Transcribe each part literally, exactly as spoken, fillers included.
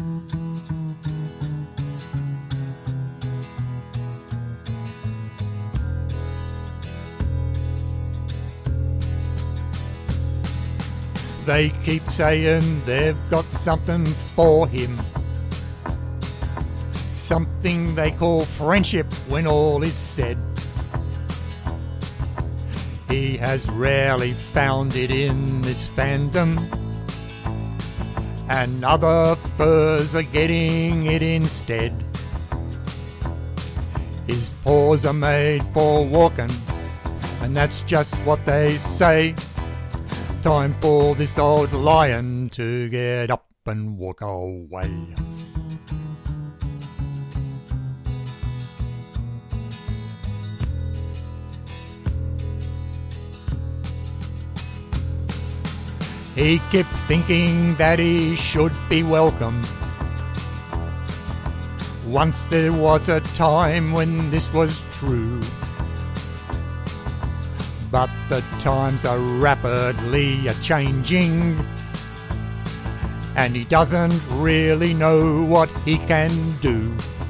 They keep saying they've got something for him, something they call friendship when all is said. He has rarely found it in this fandom, and other furs are getting it instead. His paws are made for walking, and that's just what they say. Time for this old lion to get up and walk away. He kept thinking that he should be welcome. Once there was a time when this was true, but the times are rapidly a-changing, and he doesn't really know what he can do.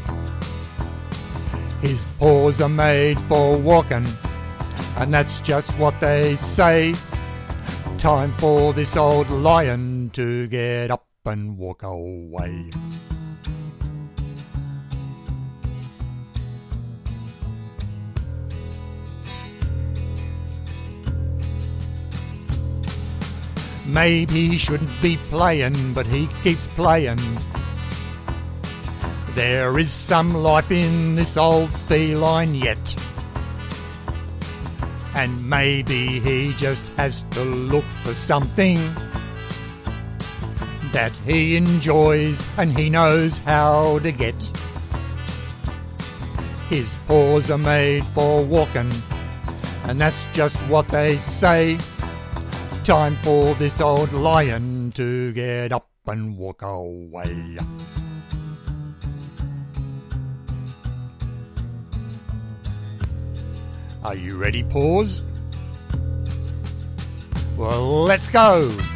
His paws are made for walking, and that's just what they say. Time for this old lion to get up and walk away. Maybe he shouldn't be playing, but he keeps playing. There is some life in this old feline yet, and maybe he just has to look for something that he enjoys and he knows how to get. His paws are made for walking, and that's just what they say. Time for this old lion to get up and walk away. Are you ready, paws? Well, let's go!